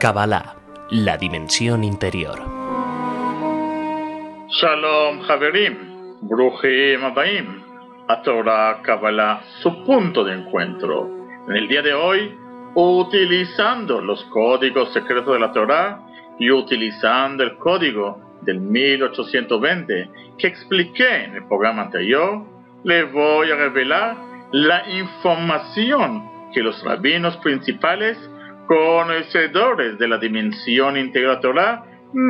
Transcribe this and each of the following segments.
Kabbalah, la dimensión interior. Shalom Haverim, Bruchim Abaim, a Torah Kabbalah, su punto de encuentro. En el día de hoy, utilizando los códigos secretos de la Torah y utilizando el código del 1820 que expliqué en el programa anterior, le voy a revelar la información que los rabinos principales, conocedores de la dimensión interior de la Torah,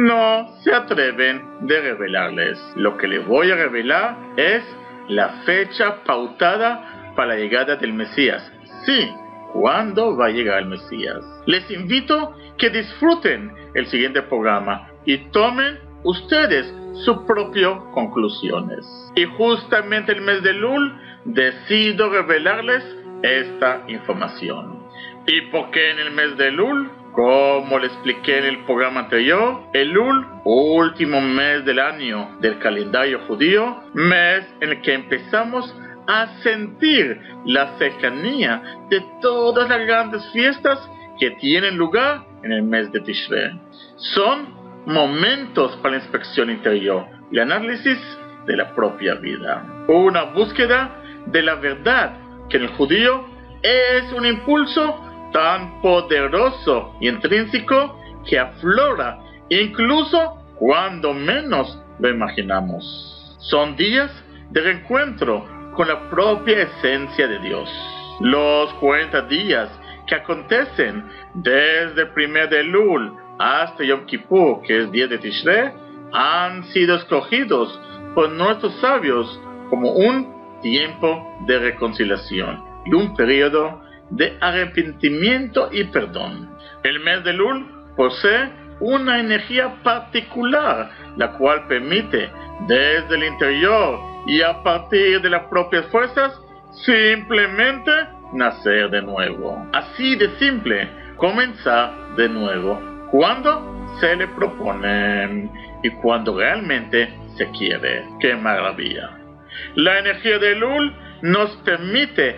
no se atreven de revelarles. Lo que les voy a revelar es la fecha pautada para la llegada del Mesías. Sí, ¿cuándo va a llegar el Mesías? Les invito que disfruten el siguiente programa y tomen ustedes sus propias conclusiones. Y justamente el mes de Elul decido revelarles esta información. ¿Y por qué en el mes de Elul? Como le expliqué en el programa anterior, Elul, último mes del año del calendario judío, mes en el que empezamos a sentir la cercanía de todas las grandes fiestas que tienen lugar en el mes de Tishrei. Son momentos para la inspección interior y análisis de la propia vida. Una búsqueda de la verdad que en el judío es un impulso tan poderoso y intrínseco que aflora incluso cuando menos lo imaginamos. Son días de reencuentro con la propia esencia de Dios. Los 40 días que acontecen desde el primer de Elul hasta Yom Kippur, que es día de Tishrei, han sido escogidos por nuestros sabios como un tiempo de reconciliación y un periodo de arrepentimiento y perdón. El mes de Elul posee una energía particular, la cual permite desde el interior y a partir de las propias fuerzas simplemente nacer de nuevo. Así de simple, comenzar de nuevo cuando se le propone y cuando realmente se quiere. ¡Qué maravilla! La energía de Elul nos permite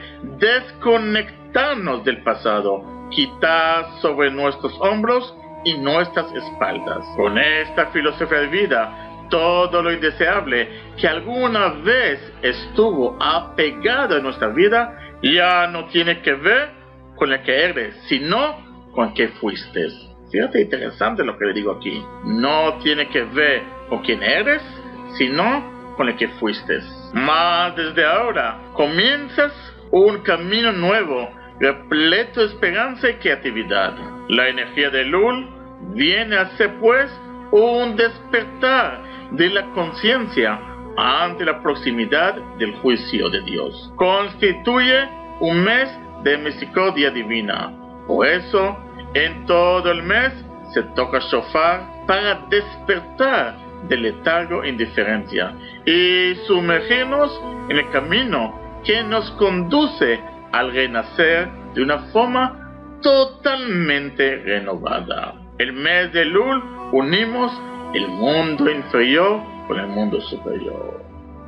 desconectarnos del pasado, quitar sobre nuestros hombros y nuestras espaldas. Con esta filosofía de vida, todo lo indeseable que alguna vez estuvo apegado en nuestra vida ya no tiene que ver con lo que eres, sino con que fuiste. Fíjate, interesante lo que le digo aquí. No tiene que ver con quién eres, sino con lo que fuiste. Mas desde ahora comienzas un camino nuevo, repleto de esperanza y creatividad. La energía de Elul viene a ser pues un despertar de la conciencia ante la proximidad del juicio de Dios. Constituye un mes de misericordia divina. Por eso, en todo el mes se toca shofar para despertar del letargo e indiferencia y sumergirnos en el camino que nos conduce al renacer de una forma totalmente renovada. El mes de Elul unimos el mundo inferior con el mundo superior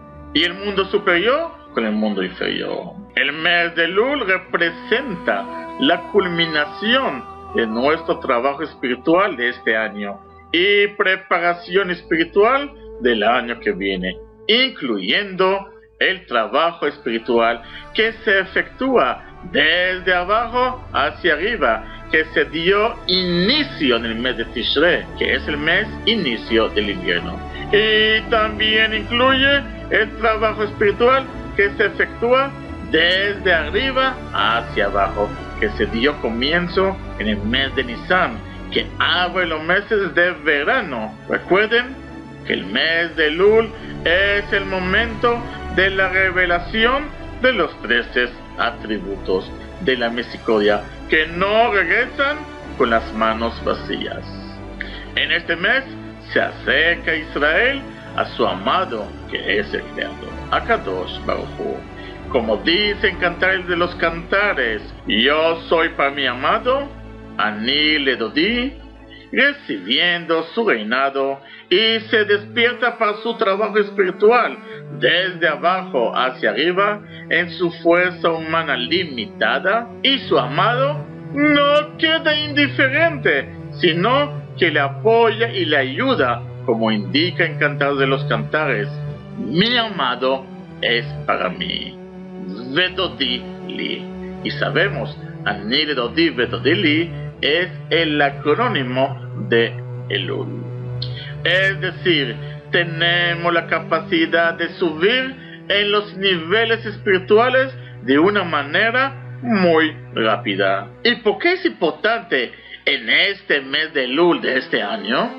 y el mundo superior con el mundo inferior. El mes de Elul representa la culminación de nuestro trabajo espiritual de este año y preparación espiritual del año que viene, incluyendo el trabajo espiritual que se efectúa desde abajo hacia arriba, que se dio inicio en el mes de Tishrei, que es el mes inicio del invierno. Y también incluye el trabajo espiritual que se efectúa desde arriba hacia abajo, que se dio comienzo en el mes de Nisan, que abre los meses de verano. Recuerden que el mes de Elul es el momento de la revelación de los 13 atributos de la misericordia que no regresan con las manos vacías. En este mes se acerca Israel a su amado, que es el Creador, Akadosh Baruj Hu. Como dice en Cantares de los Cantares, yo soy para mi amado, Ani le dodí, recibiendo su reinado, y se despierta para su trabajo espiritual desde abajo hacia arriba en su fuerza humana limitada, y su amado no queda indiferente, sino que le apoya y le ayuda, como indica en Cantar de los Cantares: mi amado es para mí. Vedodi li. Y sabemos, Ani Vedodi Vedodi li es el acrónimo de Elul. Es decir, tenemos la capacidad de subir en los niveles espirituales de una manera muy rápida. ¿Y por qué es importante en este mes de Elul de este año?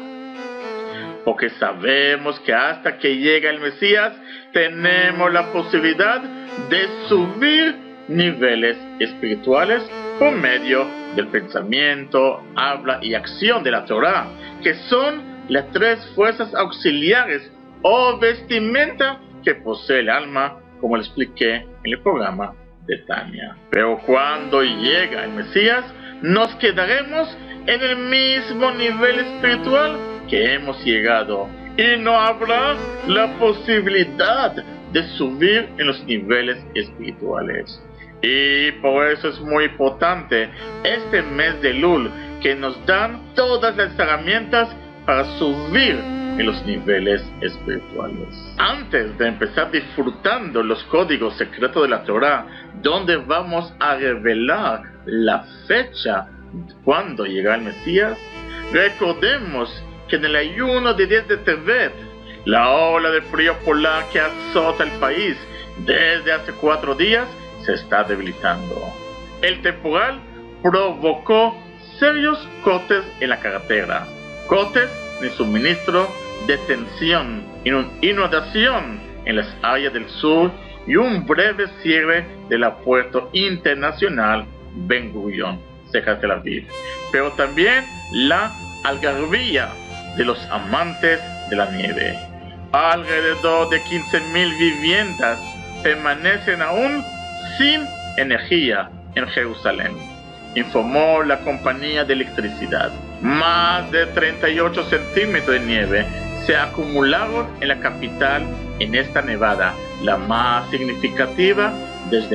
Porque sabemos que hasta que llega el Mesías tenemos la posibilidad de subir niveles espirituales por medio del pensamiento, habla y acción de la Torah, que son las tres fuerzas auxiliares o vestimenta que posee el alma, como le expliqué en el programa de Tania. Pero cuando llega el Mesías, nos quedaremos en el mismo nivel espiritual que hemos llegado y no habrá la posibilidad de subir en los niveles espirituales. Y por eso es muy importante este mes de Elul, que nos dan todas las herramientas para subir en los niveles espirituales. Antes de empezar disfrutando los códigos secretos de la Torah, donde vamos a revelar la fecha cuando llega el Mesías, recordemos que en el ayuno de 10 de Tevet, la ola de frío polar que azota el país desde hace 4 días se está debilitando. El temporal provocó serios cortes en la carretera, cortes en suministro, detención, inundación en las áreas del sur y un breve cierre del aeropuerto internacional Ben Gurion, cerca de Tel Aviv. Pero también la algarabía de los amantes de la nieve. Alrededor de 15,000 viviendas permanecen aún sin energía en Jerusalén, informó la compañía de electricidad. Más de 38 centímetros de nieve se acumularon en la capital en esta nevada, la más significativa desde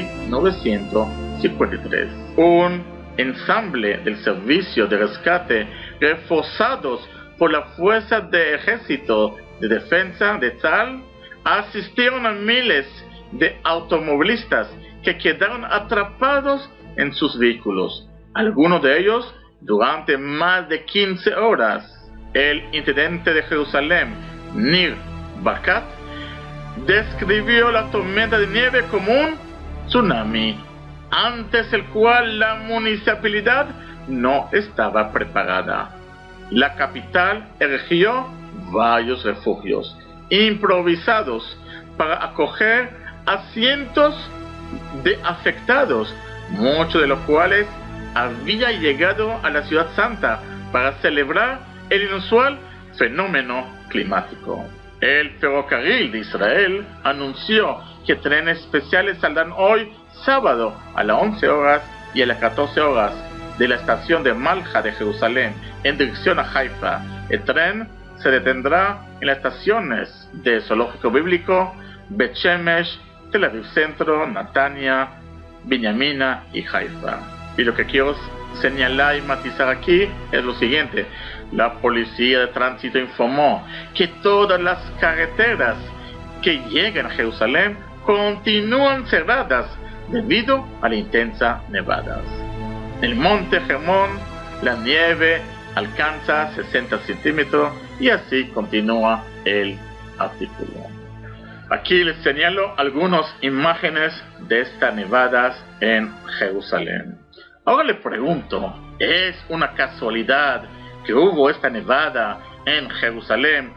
1953. Un ensamble del servicio de rescate, reforzados por la fuerza de ejército de defensa de Tzal, asistieron a miles de automovilistas que quedaron atrapados en sus vehículos, algunos de ellos durante más de 15 horas. El intendente de Jerusalén, Nir Barkat, describió la tormenta de nieve como un tsunami, antes el cual la municipalidad no estaba preparada. La capital erigió varios refugios improvisados para acoger a cientos de afectados, muchos de los cuales habían llegado a la ciudad santa para celebrar el inusual fenómeno climático. El ferrocarril de Israel anunció que trenes especiales saldrán hoy sábado a las 11 horas y a las 14 horas de la estación de Malja de Jerusalén en dirección a Haifa. El tren se detendrá en las estaciones de Zoológico Bíblico, Bet Shemesh, Tel Aviv Centro, Natania, Binyamina y Haifa. Y lo que quiero señalar y matizar aquí es lo siguiente: la policía de tránsito informó que todas las carreteras que llegan a Jerusalén continúan cerradas debido a la intensa nevadas. En el monte Hermón la nieve alcanza 60 centímetros y así continúa el artículo. Aquí les señalo algunas imágenes de estas nevadas en Jerusalén. Ahora les pregunto, ¿es una casualidad que hubo esta nevada en Jerusalén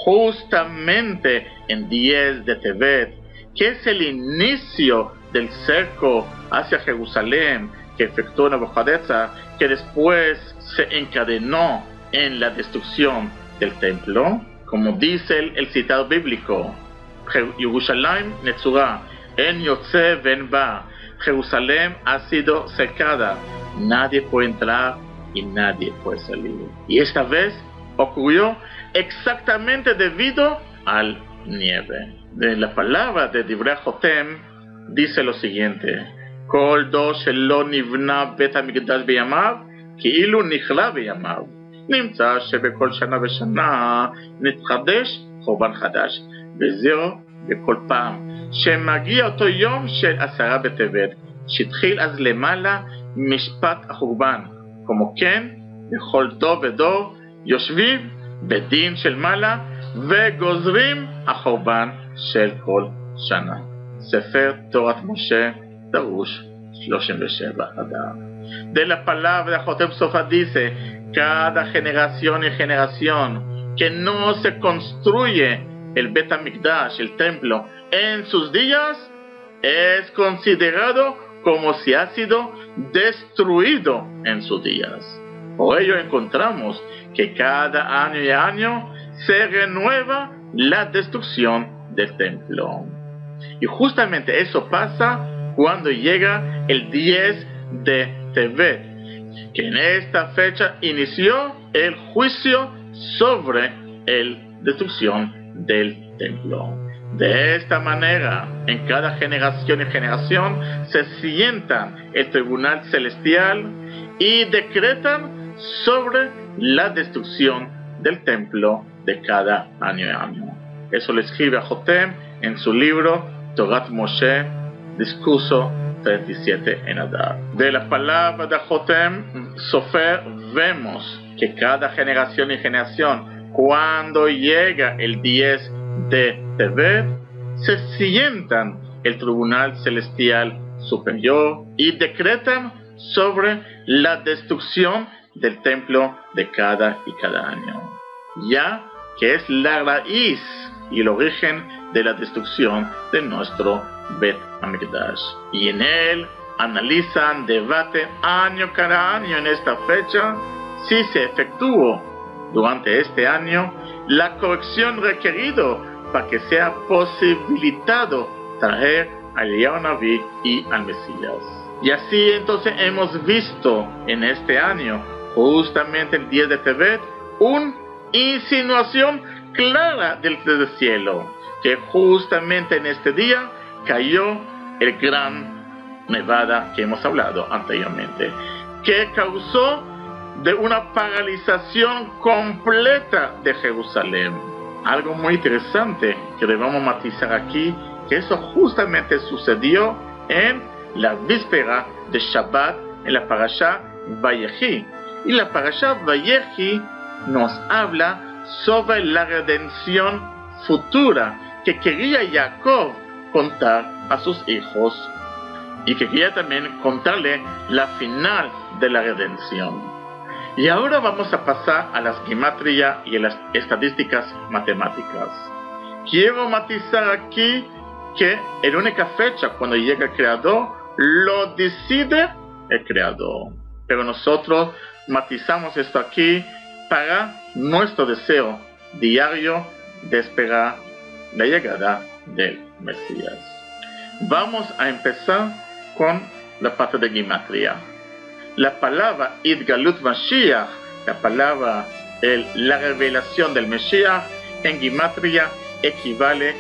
justamente en 10 de Tevet, que es el inicio del cerco hacia Jerusalén que efectuó Nabucodonosor, que después se encadenó en la destrucción del templo? Como dice el citado bíblico, Yerushalayim Netzura, En Yotze Ven Ba, Jerusalén ha sido cercada, nadie puede entrar y nadie puede salir. Y esta vez ocurrió exactamente debido al nieve. De la palabra de Divrei Jotem dice lo siguiente: Kol do shelo nivna bet hamikdash beyamav כאילו נכלה בימיו. נמצא שבכל שנה ושנה נתחדש חורבן חדש, וזהו בכל פעם שמגיע אותו יום של 10 בטבת, שהתחיל אז למעלה משפט החורבן. כמו כן, בכל דור ודור יושבים בדין של מעלה וגוזרים החורבן של כל שנה. ספר תורת משה, דרוש 37 Adar. De la palabra de Jotem Sofa dice: cada generación y generación que no se construye el Bet HaMikdash, el templo, en sus días, es considerado como si ha sido destruido en sus días. Por ello encontramos que cada año y año se renueva la destrucción del templo. Y justamente eso pasa cuando llega el 10 de Tevet, que en esta fecha inició el juicio sobre la destrucción del templo. De esta manera, en cada generación y generación se sientan el tribunal celestial y decretan sobre la destrucción del templo de cada año y año. Eso lo escribe a Jotem en su libro Torat Moshe, discurso 37 en Adar. De la palabra de Jotem Sofer vemos que cada generación y generación, cuando llega el 10 de Tevet, se sientan el tribunal celestial superior y decretan sobre la destrucción del templo de cada año, ya que es la raíz y el origen de la destrucción de nuestro Bet HaMikdash. Y en él analizan, debaten año cada año en esta fecha si se efectuó durante este año la corrección requerida para que sea posibilitado traer a Eliyahu Naví y al Mesías. Y así entonces hemos visto en este año, justamente el 10 de Tevet, una insinuación clara del cielo, que justamente en este día cayó el gran nevada que hemos hablado anteriormente, que causó de una paralización completa de Jerusalén. Algo muy interesante que debemos matizar aquí, que eso justamente sucedió en la víspera de Shabbat, en la parashá Vayechi. Y la parashá Vayechi nos habla sobre la redención futura que quería Jacob contar a sus hijos y que quería también contarle la final de la redención. Y ahora vamos a pasar a las gematria y a las estadísticas matemáticas. Quiero matizar aquí que en la única fecha cuando llega el Creador lo decide el Creador, pero nosotros matizamos esto aquí para nuestro deseo diario de esperar la llegada del Mesías. Vamos a empezar con la parte de gematria. La palabra Idgalut Mashiach, la palabra la revelación del Mesías, en gematria equivale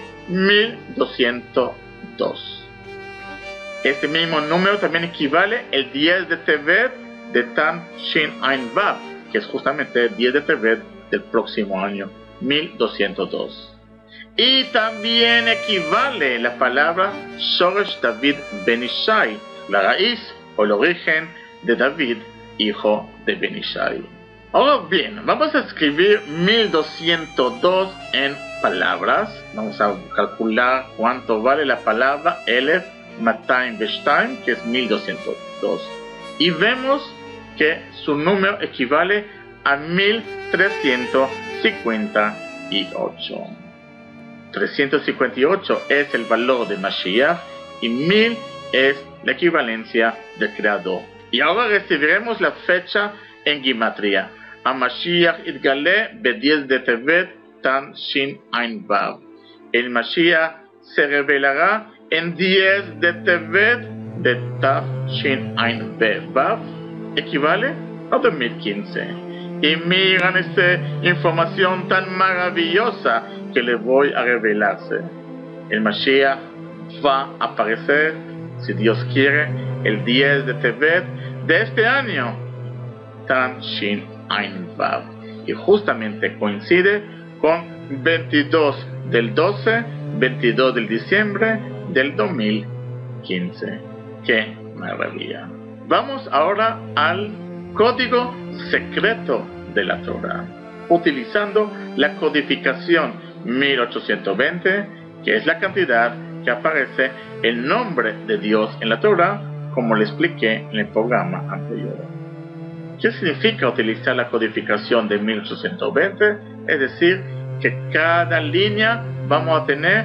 1202. Este mismo número también equivale el 10 de Tevet de Tan Shin Ain Vav, que es justamente el 10 de Tevet del próximo año, 1202. Y también equivale la palabra Shoresh David Ben Ishai, la raíz o el origen de David, hijo de Ben Ishai. Ahora bien, vamos a escribir 1202 en palabras. Vamos a calcular cuánto vale la palabra Elef Mataim Beshtaim, que es 1202. Y vemos que su número equivale a 1358. 358 es el valor de Mashiach y 1000 es la equivalencia del Creador. Y ahora recibiremos la fecha en gematria. A Mashiach Itgale be-10 de Tevet Tan Shin Ain Vav. El Mashiach se revelará en 10 de Tevet de Tav Shin Ain Vav. Equivale a 2015. Y miran esta información tan maravillosa que le voy a revelarse. El Mashiach va a aparecer, si Dios quiere, el 10 de Tevet de este año, Tanshin Ain Vav. Y justamente coincide con 22 del 12, 22 del diciembre del 2015. ¡Qué maravilla! Vamos ahora al código secreto de la Torah, utilizando la codificación 1820, que es la cantidad que aparece el nombre de Dios en la Torah, como le expliqué en el programa anterior. ¿Qué significa utilizar la codificación de 1820? Es decir, que cada línea vamos a tener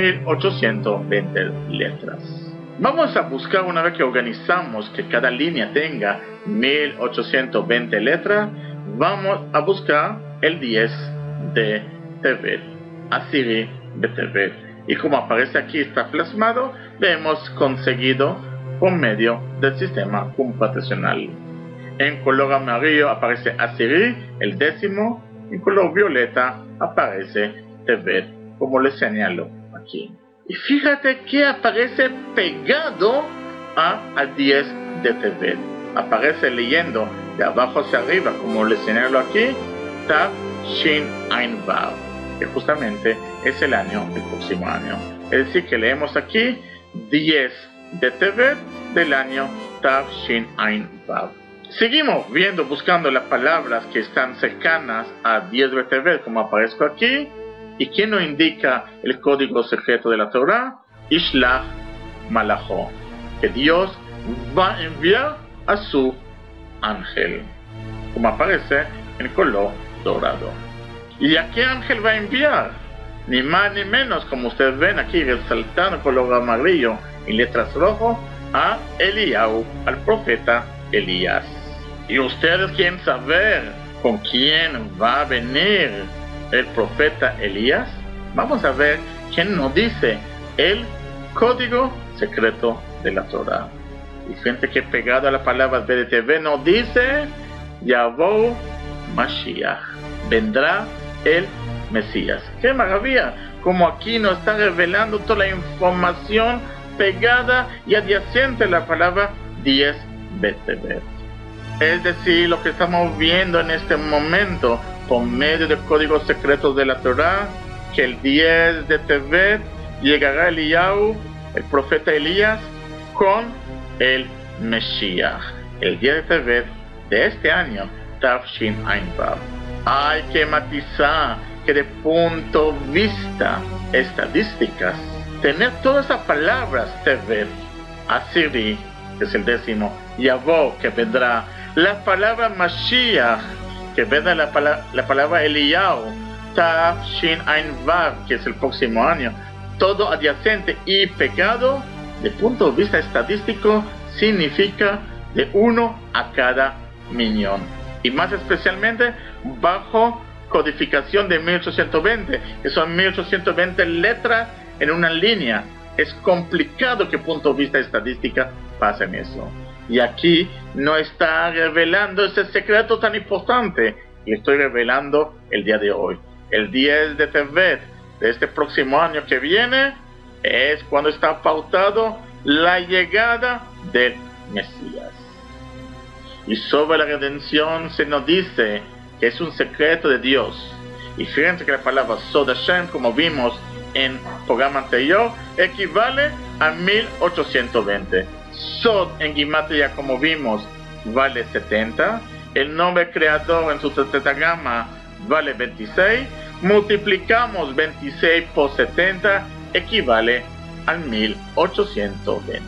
1820 letras. Vamos a buscar, una vez que organizamos que cada línea tenga 1820 letras, vamos a buscar el 10 de Tevet, Asiri de Tevet. Y como aparece aquí, está plasmado, lo hemos conseguido por medio del sistema computacional. En color amarillo aparece Asiri, el décimo, en color violeta aparece Tevet, como les señalo aquí. Y fíjate que aparece pegado al 10 de Tevet. Aparece leyendo de abajo hacia arriba, como les señalo aquí, Tav Shin Ain Vav, que justamente es el año, el próximo año. Es decir, que leemos aquí 10 de Tevet del año Tav Shin Ain Vav. Seguimos viendo, buscando las palabras que están cercanas a 10 de Tevet, como aparezco aquí. ¿Y quién nos indica el código secreto de la Torah? Ishlach Malacho, que Dios va a enviar a su ángel, como aparece en color dorado. ¿Y a qué ángel va a enviar? Ni más ni menos, como ustedes ven aquí resaltando en color amarillo en letras rojas, a Eliyahu, al profeta Elías. ¿Y ustedes quieren saber con quién va a venir el profeta Elías? Vamos a ver quién nos dice el código secreto de la Torah. Y fíjense que pegado a la palabra BDTV nos dice Yavou Mashiach, vendrá el Mesías. ¡Qué maravilla! Como aquí nos está revelando toda la información pegada y adyacente a la palabra 10 BTV. Es decir, lo que estamos viendo en este momento por medio del código secreto de la Torah, que el 10 de Tevet llegará Eliyahu, el profeta Elías, con el Mesías. El 10 de Tevet de este año, Tafshin Ain Vav. Hay que matizar que de punto de vista estadísticas, tener todas esas palabras, Tevet, Asiri, que es el décimo, Yavó, que vendrá, la palabra Mashiach, que vendrá la palabra Eliyahu, Tav Shin Ain Vav, que es el próximo año, todo adyacente y pegado, de punto de vista estadístico, significa de 1 a cada millón. Y más especialmente bajo codificación de 1820, que son 1820 letras en una línea. Es complicado que punto de vista estadística pasen eso. Y aquí no está revelando ese secreto tan importante que estoy revelando el día de hoy. El 10 de Tevet de este próximo año que viene es cuando está pautado la llegada del Mesías. Y sobre la redención se nos dice que es un secreto de Dios. Y fíjense que la palabra Sod Hashem, como vimos en el programa anterior, equivale a 1820. Sod en Gimatria, como vimos, vale 70. El nombre creador en su tetragrama vale 26. Multiplicamos 26 por 70, equivale al 1820.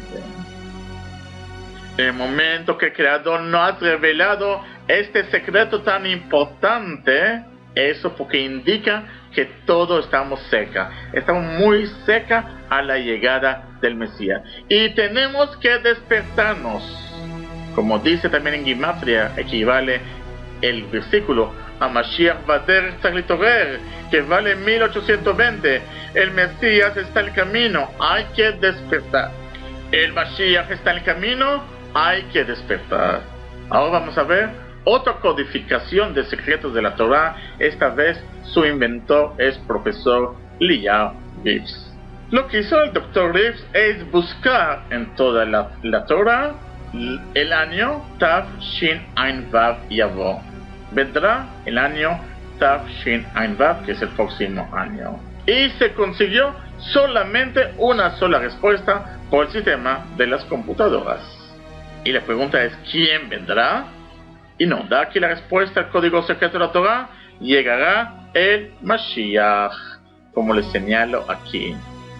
En el momento que el creador nos ha revelado este secreto tan importante, eso porque indica que todos estamos cerca. Estamos muy cerca a la llegada del Mesías. Y tenemos que despertarnos. Como dice también en Gimatria, equivale el versículo a Mashiach Vader Tzaritorer, que vale 1820. El Mesías está en el camino, hay que despertar. El Mashiach está en el camino, hay que despertar. Ahora vamos a ver otra codificación de secretos de la Torah. Esta vez su inventor es profesor Lior Ritz. Lo que hizo el doctor Ritz es buscar en toda la Torah el año Tav Shin Ain Vav Yavo. Vendrá el año Tav Shin Ain Vav, que es el próximo año. Y se consiguió solamente una sola respuesta por el sistema de las computadoras. Y la pregunta es, ¿quién vendrá? Y no, da aquí la respuesta al código secreto de la Torah: llegará el Mashiach, como les señalo aquí.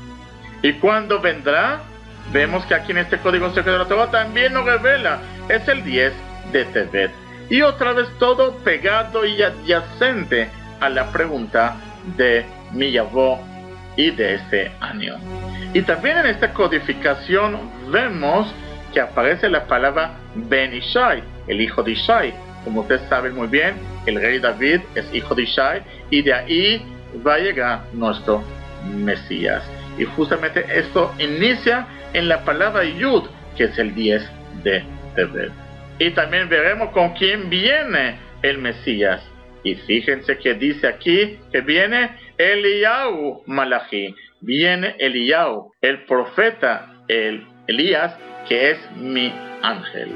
¿Y cuándo vendrá? Vemos que aquí en este código secreto de la Torah también nos revela, es el 10 de Tevet. Y otra vez todo pegado y adyacente a la pregunta de mi Yavó y de este año. Y también en esta codificación vemos que aparece la palabra Ben Ishai, el hijo de Ishai. Como ustedes saben muy bien, el rey David es hijo de Ishai, y de ahí va a llegar nuestro Mesías. Y justamente esto inicia en la palabra Yud, que es el 10 de Tevet. Y también veremos con quién viene el Mesías. Y fíjense que dice aquí que viene Eliyahu Malachi. Viene Eliyahu, el profeta, el Elías, que es mi ángel.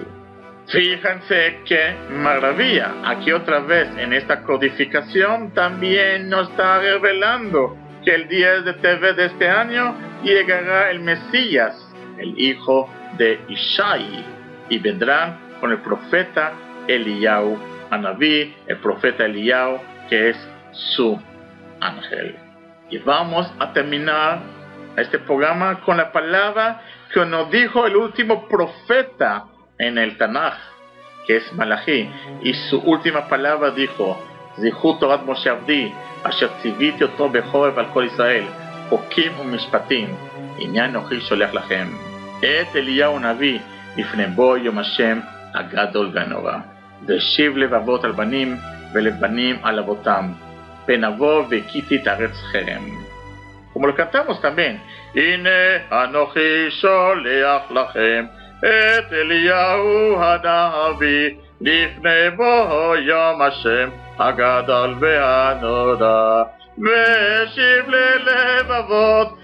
Fíjense qué maravilla. Aquí otra vez en esta codificación también nos está revelando que el 10 de Tevet de este año llegará el Mesías, el hijo de Ishai, y vendrán con el profeta Eliyahu Anabí, el profeta Eliyahu, que es su ángel. Y vamos a terminar este programa con la palabra que nos dijo el último profeta en el Tanaj, que es Malachi, y su última palabra dijo: Zichu Torat Moshe Avdi, asher tziviti oto bechoreb al kol Israel, chokim umishpatim, inyan anochi sholech lachem, et Eliyahu Navi, לפני בוא יום השם הגדול והנורא. והשיב לבבות על בנים ולבנים על אבותם, פן אבוא והכיתי את הארץ חרם. Como lo cantamos también, הנה אנוכי שולח לכם את אליהו הנביא, לפני בוא יום השם הגדול והנורא. והשיב ללבבות,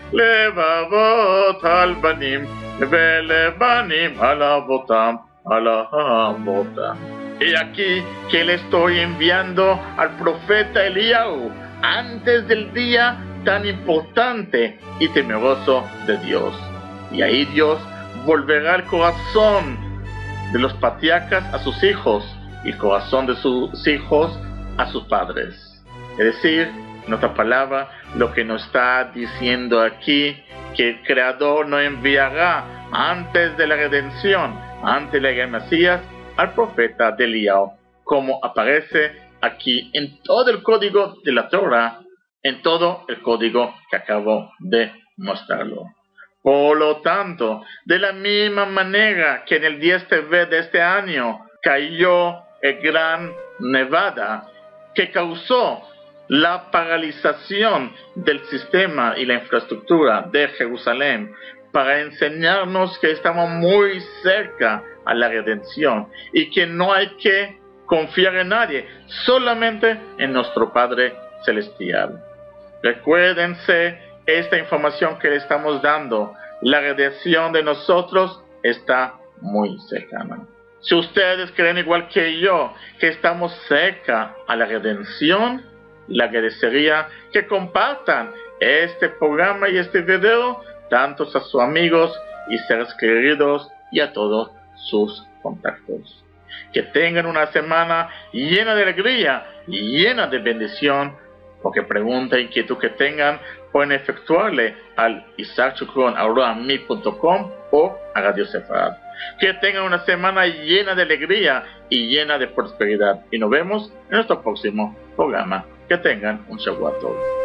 לבבות על בנים, ולבנים על אבותם, על אבותם. Y aquí que le estoy enviando al profeta Eliyahu antes del día tan importante y temeroso de Dios. Y ahí Dios volverá el corazón de los patriarcas a sus hijos y el corazón de sus hijos a sus padres. Es decir, en otra palabra, lo que nos está diciendo aquí, que el Creador no enviará antes de la redención, antes de la guerra Mesías, al profeta de Eliyahu, como aparece aquí en todo el código de la Torah, en todo el código que acabo de mostrarlo. Por lo tanto, de la misma manera que en el 10 Tevet de este año cayó el gran nevada que causó la paralización del sistema y la infraestructura de Jerusalén para enseñarnos que estamos muy cerca a la redención y que no hay que confiar en nadie, solamente en nuestro Padre Celestial. Recuérdense esta información que le estamos dando. La redención de nosotros está muy cercana. Si ustedes creen igual que yo que estamos cerca a la redención, le agradecería que compartan este programa y este video tanto a sus amigos y seres queridos y a todos sus contactos. Que tengan una semana llena de alegría y llena de bendición. Porque pregunta e inquietud que tengan pueden efectuarle al isaacchukron@mi.com o a Radio Sefarad. Que tengan una semana llena de alegría y llena de prosperidad. Y nos vemos en nuestro próximo programa. Que tengan un Shabbat Tov.